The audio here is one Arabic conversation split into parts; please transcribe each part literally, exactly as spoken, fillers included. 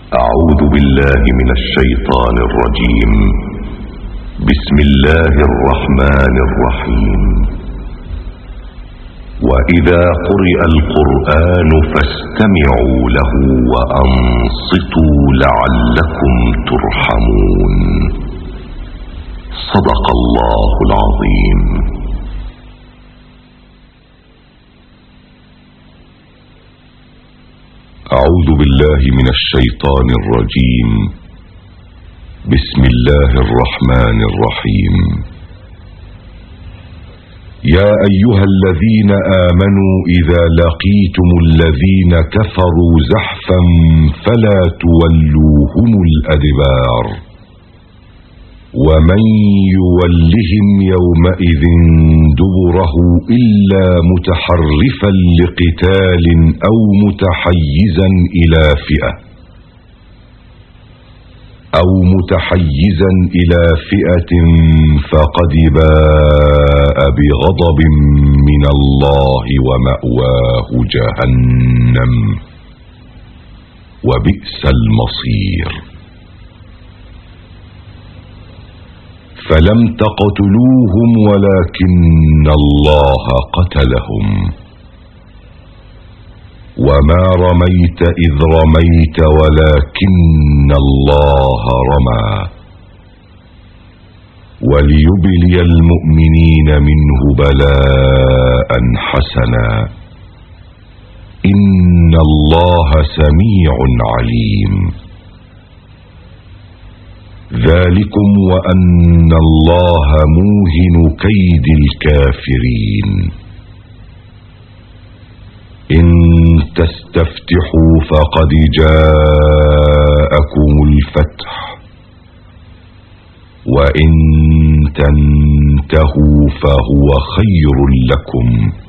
أعوذ بالله من الشيطان الرجيم. بسم الله الرحمن الرحيم. وإذا قرئ القرآن فاستمعوا له وأنصتوا لعلكم ترحمون. صدق الله العظيم. أعوذ بالله من الشيطان الرجيم. بسم الله الرحمن الرحيم. يا أيها الذين آمنوا إذا لقيتم الذين كفروا زحفا فلا تولوهم الأدبار ومن يولهم يومئذ دبره إلا متحرفا لقتال أو متحيزا إلى فئة أو متحيزا إلى فئة فقد باء بغضب من الله ومأواه جهنم وبئس المصير. فلم تقتلوهم ولكن الله قتلهم وما رميت إذ رميت ولكن الله رمى وليبلي المؤمنين منه بلاء حسنا إن الله سميع عليم. ذلكم وأن الله موهن كيد الكافرين. إن تستفتحوا فقد جاءكم الفتح وإن تنتهوا فهو خير لكم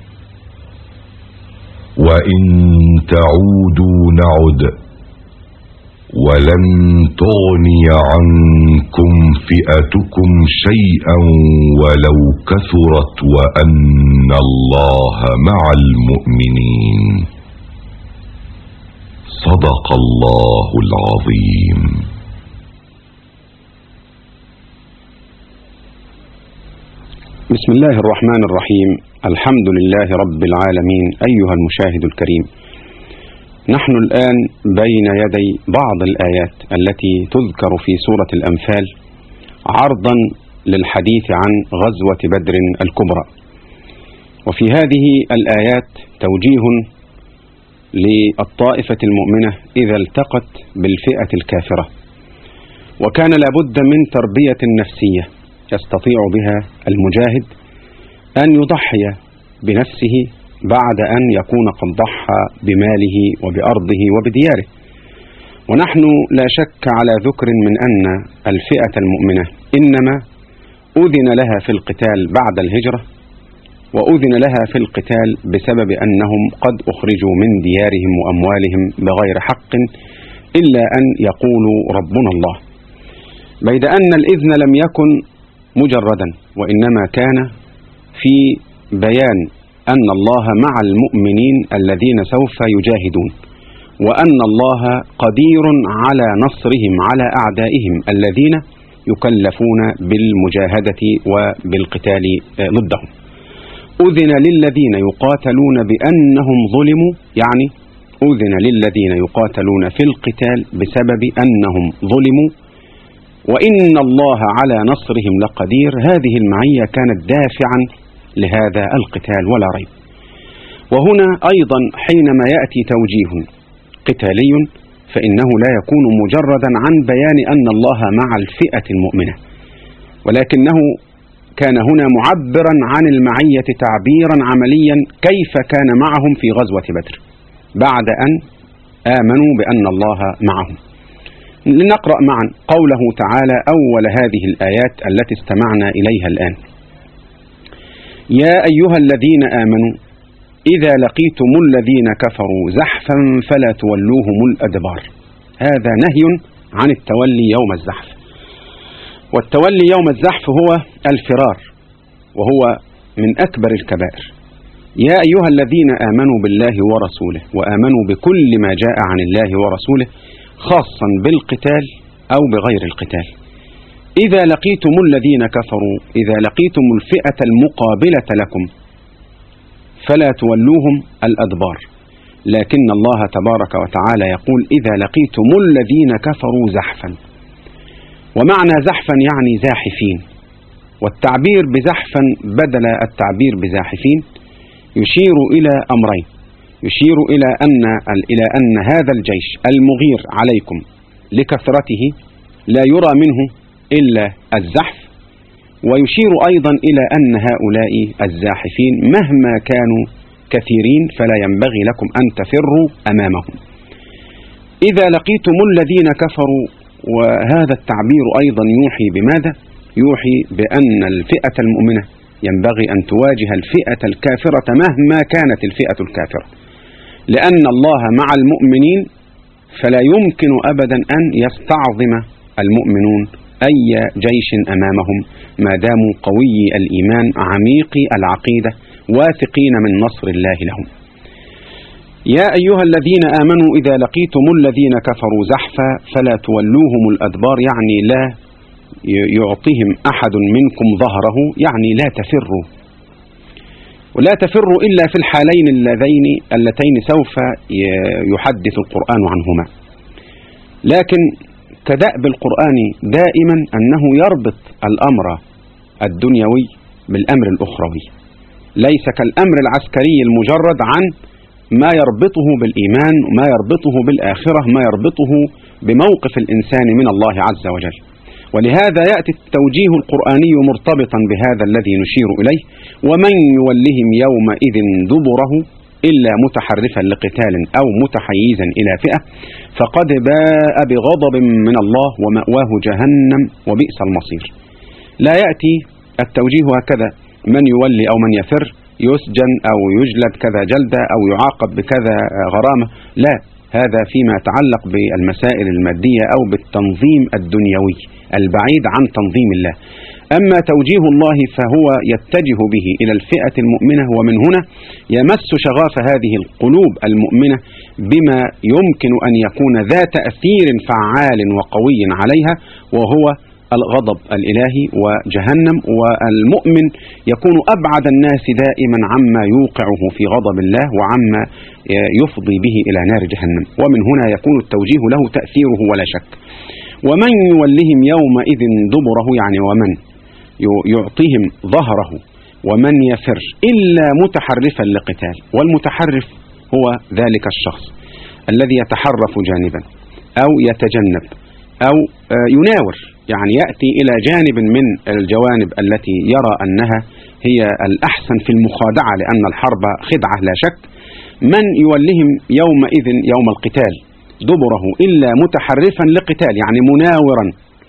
وإن تعودوا نعد ولن تغني عنكم فئتكم شيئا ولو كثرت وأن الله مع المؤمنين. صدق الله العظيم. بسم الله الرحمن الرحيم. الحمد لله رب العالمين. أيها المشاهد الكريم، نحن الآن بين يدي بعض الآيات التي تذكر في سورة الأنفال عرضا للحديث عن غزوة بدر الكبرى. وفي هذه الآيات توجيه للطائفة المؤمنة إذا التقت بالفئة الكافرة، وكان لابد من تربية نفسية يستطيع بها المجاهد أن يضحي بنفسه بعد أن يكون قد ضحى بماله وبأرضه وبدياره. ونحن لا شك على ذكر من أن الفئة المؤمنة إنما أذن لها في القتال بعد الهجرة، وأذن لها في القتال بسبب أنهم قد أخرجوا من ديارهم وأموالهم بغير حق إلا أن يقولوا ربنا الله، بيد أن الإذن لم يكن مجردا، وإنما كان في بيان أن الله مع المؤمنين الذين سوف يجاهدون، وأن الله قدير على نصرهم على أعدائهم الذين يكلفون بالمجاهدة وبالقتال ضدهم. أذن للذين يقاتلون بأنهم ظلموا، يعني أذن للذين يقاتلون في القتال بسبب أنهم ظلموا، وإن الله على نصرهم لقدير. هذه المعية كانت دافعا لهذا القتال ولا ريب. وهنا أيضا حينما يأتي توجيه قتالي فإنه لا يكون مجردا عن بيان أن الله مع الفئة المؤمنة، ولكنه كان هنا معبرا عن المعية تعبيرا عمليا كيف كان معهم في غزوة بدر بعد أن آمنوا بأن الله معهم. لنقرأ معا قوله تعالى أول هذه الآيات التي استمعنا إليها الآن. يا أيها الذين آمنوا إذا لقيتم الذين كفروا زحفا فلا تولوهم الأدبار. هذا نهي عن التولي يوم الزحف، والتولي يوم الزحف هو الفرار، وهو من أكبر الكبائر. يا أيها الذين آمنوا بالله ورسوله وآمنوا بكل ما جاء عن الله ورسوله خاصا بالقتال أو بغير القتال. إذا لقيتم الذين كفروا، إذا لقيتم الفئة المقابلة لكم فلا تولوهم الأدبار، لكن الله تبارك وتعالى يقول إذا لقيتم الذين كفروا زحفا. ومعنى زحفا يعني زاحفين، والتعبير بزحفا بدل التعبير بزاحفين يشير إلى أمرين، يشير إلى أن إلى أن هذا الجيش المغير عليكم لكثرته لا يرى منه إلا الزحف، ويشير أيضا إلى أن هؤلاء الزاحفين مهما كانوا كثيرين فلا ينبغي لكم أن تفروا أمامهم. إذا لقيتم الذين كفروا، وهذا التعبير أيضا يوحي بماذا؟ يوحي بأن الفئة المؤمنة ينبغي أن تواجه الفئة الكافرة مهما كانت الفئة الكافرة، لأن الله مع المؤمنين فلا يمكن أبدا أن يستعظم المؤمنون أي جيش أمامهم ما داموا قوي الإيمان عميقي العقيدة واثقين من نصر الله لهم. يا أيها الذين آمنوا إذا لقيتم الذين كفروا زحفا فلا تولوهم الأدبار، يعني لا يعطيهم أحد منكم ظهره، يعني لا تفروا، ولا تفروا إلا في الحالين اللذين اللتين سوف يحدث القرآن عنهما. لكن كدأب القرآن دائما أنه يربط الأمر الدنيوي بالأمر الأخروي، ليس كالأمر العسكري المجرد عن ما يربطه بالإيمان، ما يربطه بالآخرة، ما يربطه بموقف الإنسان من الله عز وجل. ولهذا يأتي التوجيه القرآني مرتبطا بهذا الذي نشير إليه: ومن يولهم يومئذ دبره إلا متحرفا لقتال أو متحيزا إلى فئة فقد باء بغضب من الله ومأواه جهنم وبئس المصير. لا يأتي التوجيه هكذا: من يولي أو من يفر يسجن أو يجلد كذا جلدة أو يعاقب بكذا غرامة، لا، هذا فيما يتعلق بالمسائل المادية أو بالتنظيم الدنيوي البعيد عن تنظيم الله. أما توجيه الله فهو يتجه به إلى الفئة المؤمنة، ومن هنا يمس شغاف هذه القلوب المؤمنة بما يمكن أن يكون ذا تأثير فعال وقوي عليها، وهو الغضب الإلهي وجهنم. والمؤمن يكون أبعد الناس دائما عما يوقعه في غضب الله وعما يفضي به إلى نار جهنم، ومن هنا يكون التوجيه له تأثيره ولا شك. ومن يولهم يومئذ دبره، يعني ومن يعطيهم ظهره، ومن يفر إلا متحرفا لقتال. والمتحرف هو ذلك الشخص الذي يتحرف جانبا أو يتجنب أو يناور، يعني يأتي إلى جانب من الجوانب التي يرى أنها هي الأحسن في المخادعة، لأن الحرب خدعة لا شك. من يولهم يومئذ يوم القتال دبره إلا متحرفا لقتال، يعني مناورا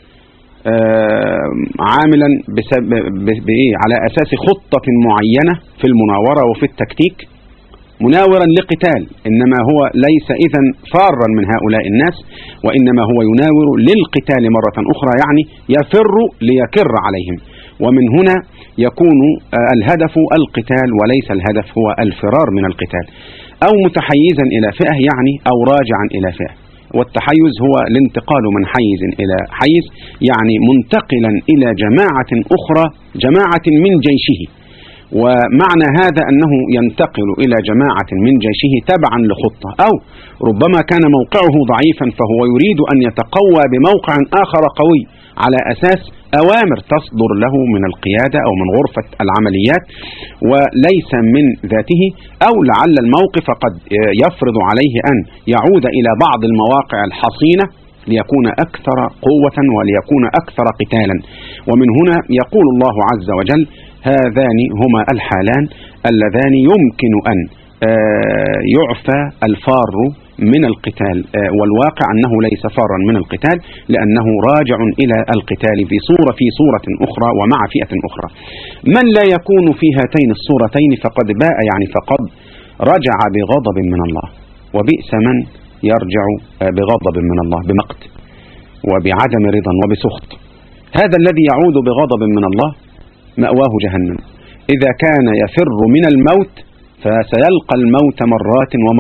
عاملا بإيه على أساس خطة معينة في المناورة وفي التكتيك، مناورا لقتال، إنما هو ليس إذن فارا من هؤلاء الناس، وإنما هو يناور للقتال مرة أخرى، يعني يفر ليكر عليهم. ومن هنا يكون الهدف القتال وليس الهدف هو الفرار من القتال. أو متحيزا إلى فئة، يعني أو راجعا إلى فئة، والتحيز هو الانتقال من حيز إلى حيز، يعني منتقلا إلى جماعة أخرى، جماعة من جيشه. ومعنى هذا أنه ينتقل إلى جماعة من جيشه تبعا لخطة، أو ربما كان موقعه ضعيفا فهو يريد أن يتقوى بموقع آخر قوي على أساس أوامر تصدر له من القيادة أو من غرفة العمليات وليس من ذاته، أو لعل الموقف قد يفرض عليه أن يعود إلى بعض المواقع الحصينة ليكون أكثر قوة وليكون أكثر قتالا. ومن هنا يقول الله عز وجل: هذان هما الحالان اللذان يمكن أن يعفى الفار من القتال، والواقع أنه ليس فارا من القتال لأنه راجع إلى القتال في صورة في صورة أخرى ومع فئة أخرى. من لا يكون في هاتين الصورتين فقد باء، يعني فقد رجع بغضب من الله، وبئس من يرجع بغضب من الله بمقت وبعدم رضا وبسخط. هذا الذي يعود بغضب من الله مأواه جهنم. إذا كان يفر من الموت فسيلقى الموت مرات ومرات،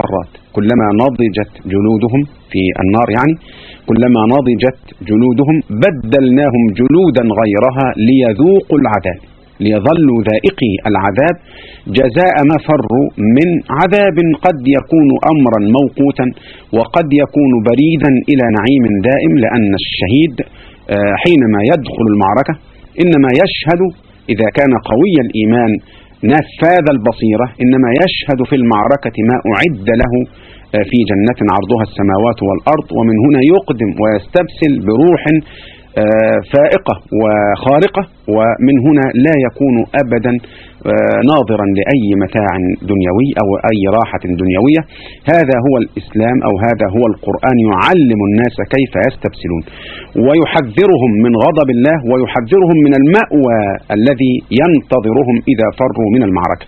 كلما نضجت جلودهم في النار يعني كلما نضجت جلودهم بدلناهم جلودا غيرها ليذوقوا العذاب، ليظلوا ذائقي العذاب جزاء ما فروا من عذاب قد يكون أمرا موقوتا وقد يكون بريدا إلى نعيم دائم. لأن الشهيد حينما يدخل المعركة إنما يشهد إذا كان قوي الإيمان نفاذ البصيرة، إنما يشهد في المعركة ما أعد له في جنة عرضها السماوات والأرض، ومن هنا يقدم ويستبسل بروح فائقة وخارقة، ومن هنا لا يكون أبدا ناظرا لأي متاع دنيوي أو أي راحة دنيوية. هذا هو الإسلام أو هذا هو القرآن، يعلم الناس كيف يستبسلون ويحذرهم من غضب الله ويحذرهم من المأوى الذي ينتظرهم إذا فروا من المعركة.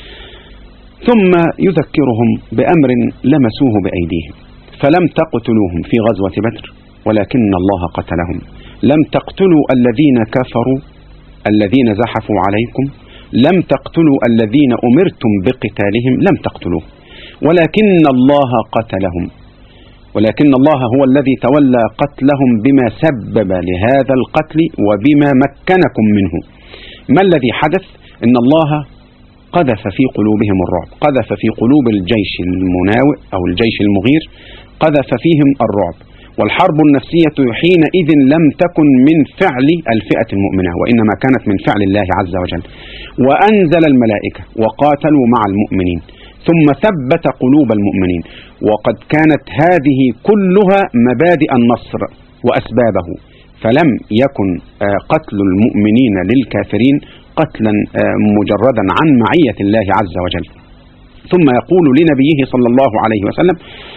ثم يذكرهم بأمر لمسوه بأيديهم: فلم تقتلوهم في غزوة بدر ولكن الله قتلهم. لم تقتلوا الذين كفروا الذين زحفوا عليكم، لم تقتلوا الذين أمرتم بقتالهم، لم تقتلوه ولكن الله قتلهم، ولكن الله هو الذي تولى قتلهم بما سبب لهذا القتل وبما مكنكم منه. ما الذي حدث؟ إن الله قذف في قلوبهم الرعب، قذف في قلوب الجيش المناوئ أو الجيش المغير، قذف فيهم الرعب. والحرب النفسية حينئذ لم تكن من فعل الفئة المؤمنة وإنما كانت من فعل الله عز وجل، وأنزل الملائكة وقاتلوا مع المؤمنين ثم ثبت قلوب المؤمنين. وقد كانت هذه كلها مبادئ النصر وأسبابه، فلم يكن قتل المؤمنين للكافرين قتلا مجردا عن معية الله عز وجل. ثم يقول لنبيه صلى الله عليه وسلم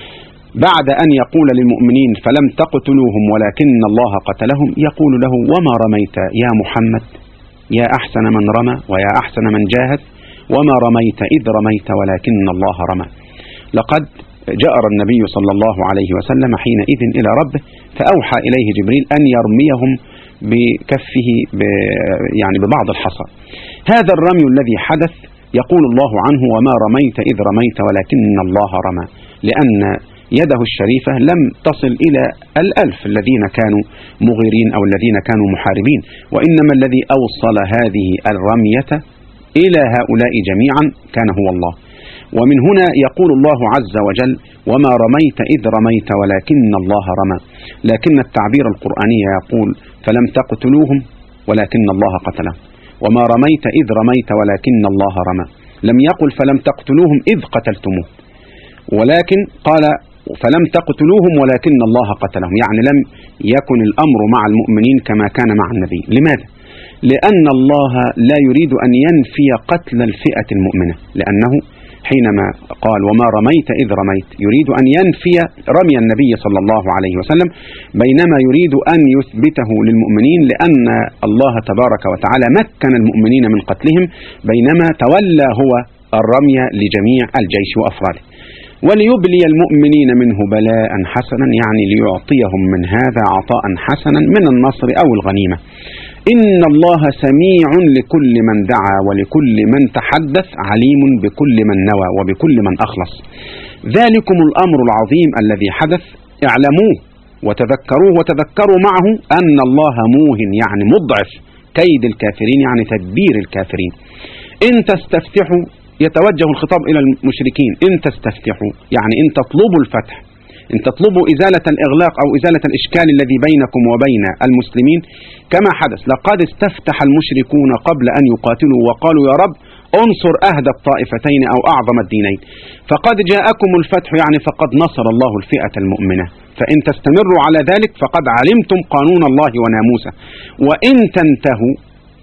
بعد أن يقول للمؤمنين فلم تقتلوهم ولكن الله قتلهم، يقول له: وما رميت يا محمد يا أحسن من رمى ويا أحسن من جاهد، وما رميت إذ رميت ولكن الله رمى. لقد جأر النبي صلى الله عليه وسلم حينئذ إلى ربه فأوحى إليه جبريل أن يرميهم بكفه يعني ببعض الحصى. هذا الرمي الذي حدث يقول الله عنه: وما رميت إذ رميت ولكن الله رمى، لأن يده الشريفة لم تصل إلى الألف الذين كانوا مغيرين أو الذين كانوا محاربين، وإنما الذي أوصل هذه الرمية إلى هؤلاء جميعا كان هو الله. ومن هنا يقول الله عز وجل: وما رميت إذ رميت ولكن الله رمى. لكن التعبير القرآني يقول: فلم تقتلوهم ولكن الله قتلهم، وما رميت إذ رميت ولكن الله رمى. لم يقل فلم تقتلوهم إذ قتلتموه، ولكن قال فلم تقتلوهم ولكن الله قتلهم، يعني لم يكن الأمر مع المؤمنين كما كان مع النبي. لماذا؟ لأن الله لا يريد أن ينفي قتل الفئة المؤمنة، لأنه حينما قال وما رميت إذ رميت يريد أن ينفي رمي النبي صلى الله عليه وسلم، بينما يريد أن يثبته للمؤمنين، لأن الله تبارك وتعالى مكن المؤمنين من قتلهم بينما تولى هو الرمي لجميع الجيش وأفراده. وليبلي المؤمنين منه بلاء حسنا، يعني ليعطيهم من هذا عطاء حسنا من النصر أو الغنيمة. إن الله سميع لكل من دعا ولكل من تحدث، عليم بكل من نوى وبكل من أخلص. ذلكم الأمر العظيم الذي حدث اعلموه وتذكروه، وتذكروا معه أن الله موهن يعني مضعف كيد الكافرين، يعني تدبير الكافرين. إن تستفتحوا، يتوجه الخطاب إلى المشركين، إن تستفتحوا يعني إن تطلبوا الفتح، إن تطلبوا إزالة الإغلاق أو إزالة الإشكال الذي بينكم وبين المسلمين كما حدث. لقد استفتح المشركون قبل أن يقاتلوا وقالوا يا رب انصر أهدى الطائفتين أو أعظم الدينين، فقد جاءكم الفتح يعني فقد نصر الله الفئة المؤمنة. فإن تستمروا على ذلك فقد علمتم قانون الله وناموسه، وإن تنتهوا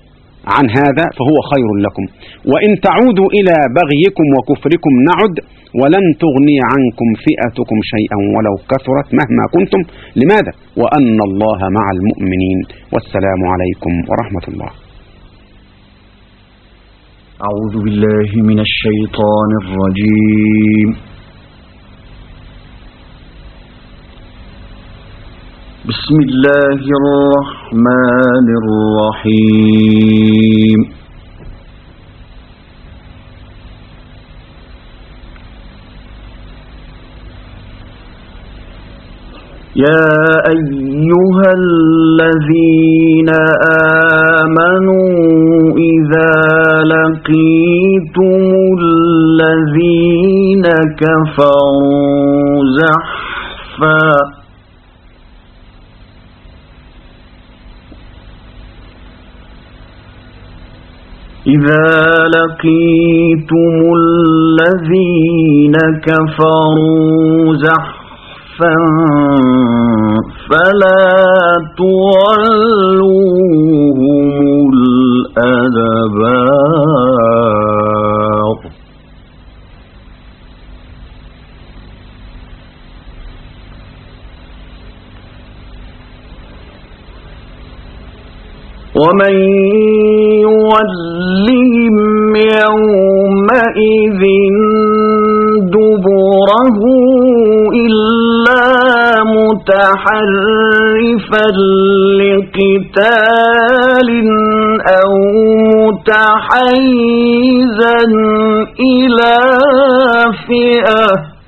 عن هذا فهو خير لكم، وإن تعودوا إلى بغيكم وكفركم نعد، ولن تغني عنكم فئتكم شيئا ولو كثرت مهما كنتم. لماذا؟ وأن الله مع المؤمنين. والسلام عليكم ورحمة الله. أعوذ بالله من الشيطان الرجيم. بسم الله الرحمن الرحيم. يا أيها الذين آمنوا إذا لقيتم الذين كفروا زحفا إذا لقيتم الذين كفروا زحفا فلا تولوهم الأدبار ومن يولهم يومئذ دبره إلا متحرفا لقتال أو متحيزا إلى فئة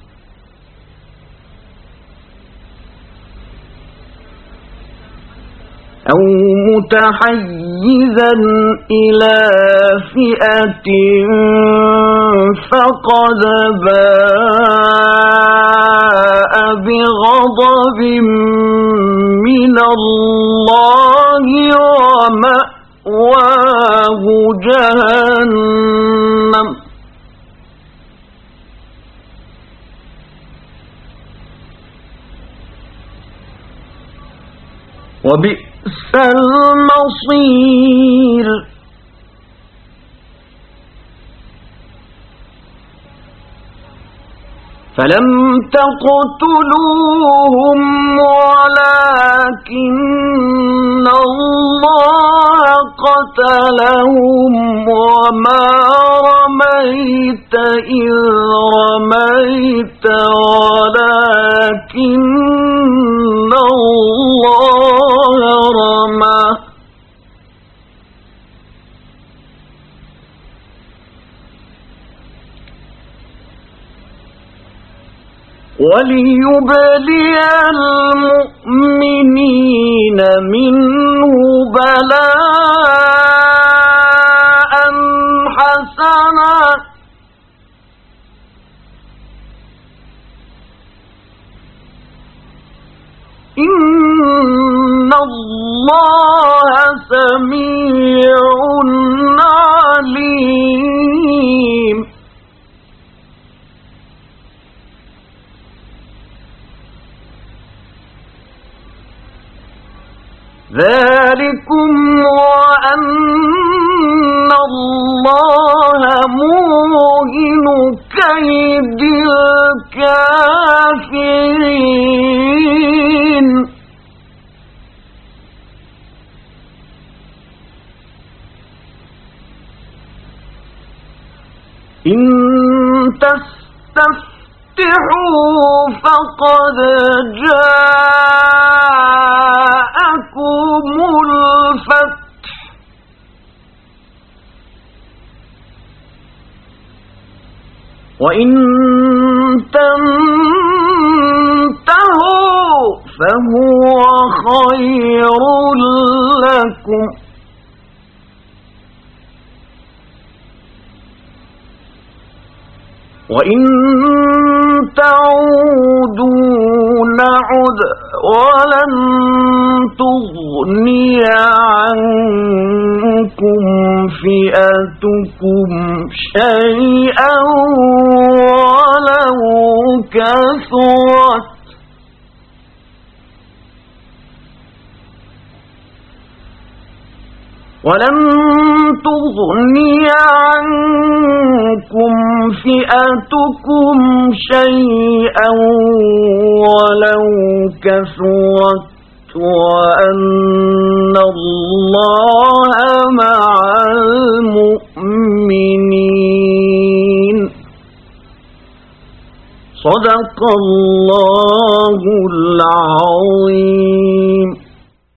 أو متحيزا إلى فئة فقد باء بغضب من الله ومأواه جهنم وبئس المصير فلم تقتلوهم ولكن الله قتلهم وما رميت إذ رميت ولكن الله رمى وليبلي المؤمنين منه بلاء حسنا إن الله سميع عليم ذلكم وأن الله موهن كيد الكافرين إن تستفتحوا فقد جاءكم الفتح وإن تنتهوا فهو خير لكم وإن تعودوا نعد ولن تغني عنكم فئتكم شيئا ولو كثرت ولن تغني عنكم فئتكم شيئا ولو كثرت وأن الله مع المؤمنين صدق الله العظيم.